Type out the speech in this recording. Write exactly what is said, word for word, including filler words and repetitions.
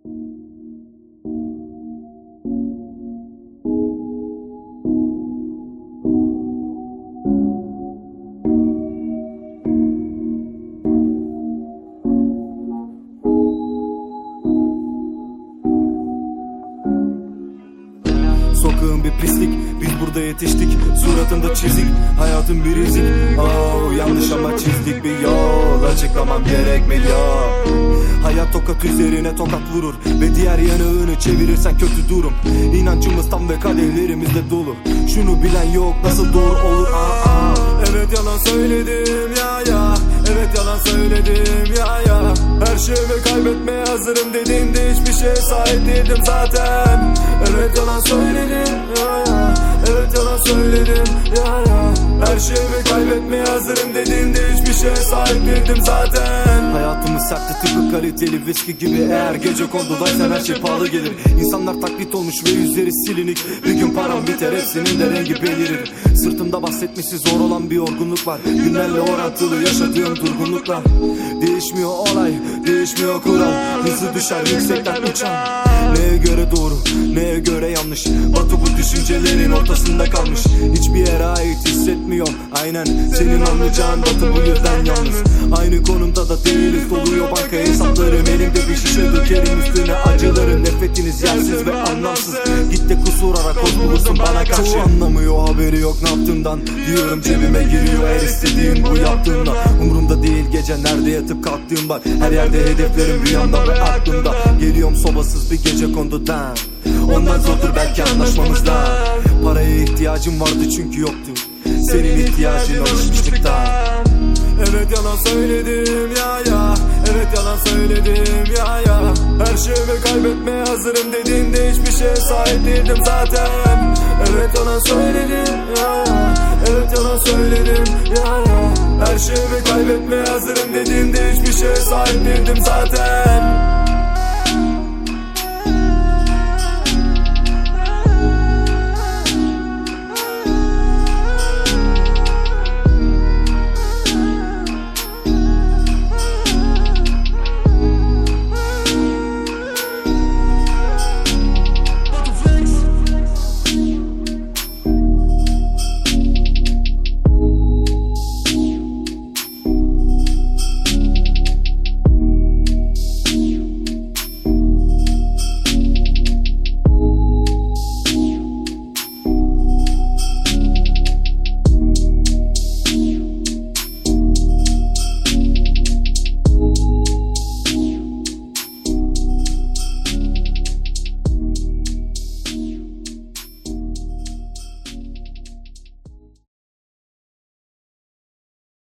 Sokağın bir pislik, biz burada yetiştik. Suratımda çizik, hayatım bir rizik. Oh, yanlış ama çizdik bir yol. Açıklamam gerekmiyor. Hayat tokat üzerine tokat vurur ve diğer yanağını çevirirsen kötü durum. İnancımız tam ve kadehlerimizde dolu. Şunu bilen yok, nasıl doğru olur? Aa, aa. Evet yalan söyledim ya ya. Evet yalan söyledim ya ya. Her şeyimi kaybetmeye hazırım dediğimde hiçbir şeye sahip değildim zaten. Evet yalan söyledim ya ya. Evet yalan söyledim ya ya. Her şeyimi kaybetmeye hazırım dediğimde hiçbir şeye sahip değildim zaten. Hayatımız sertti tıpkı kaliteli viski gibi. Eğer gece kondudaysan her şey pahalı gelir. İnsanlar taklit olmuş ve yüzleri silinik. Bir gün param biter, hepsinin de rengi belirir. Sırtımda bahsetmesi zor olan bir yorgunluk var. Günlerle orantılı yaşadığım durgunlukla. Değişmiyor olay, değişmiyor kural. Hızı düşer yüksekten uçan. Neye göre doğru, neye göre yanlış? Batu bu düşüncelerin ortasında kalmış. Hiçbir yere ait hissetmiyorum. Aynen senin anlayacağın Batu bu yüzden yalnız. Aynı konumda da değiliz, doluyor banka hesaplarım. Elimde bir şişe dökerim üstüne acıların. Nefretiniz yersiz ve anlamsız. Git de kusur ara, koz bulursun bana karşı. Çoğu anlamıyor, haberi yok ne yaptığımdan. Diyorum cebime giriyor her istediğim bu yaptığımda. Umurumda değil gece nerede yatıp kalktığım var. Her yerde hedeflerim rüyamda ve aklımda. Geliyorum sobasız bir gece kondudan. Ondan zordur belki anlaşmamızda. Paraya ihtiyacım vardı çünkü yoktu. Senin ihtiyacın alışmışlıktan. Evet yalan söyledim ya ya. Evet yalan söyledim ya ya. Her şeyimi kaybetmeye hazırım dediğimde hiçbir şeye sahip değildim zaten. Evet yalan söyledim ya ya. Evet yalan söyledim ya ya. Her şeyimi kaybetmeye hazırım dediğimde hiçbir şeye sahip değildim zaten.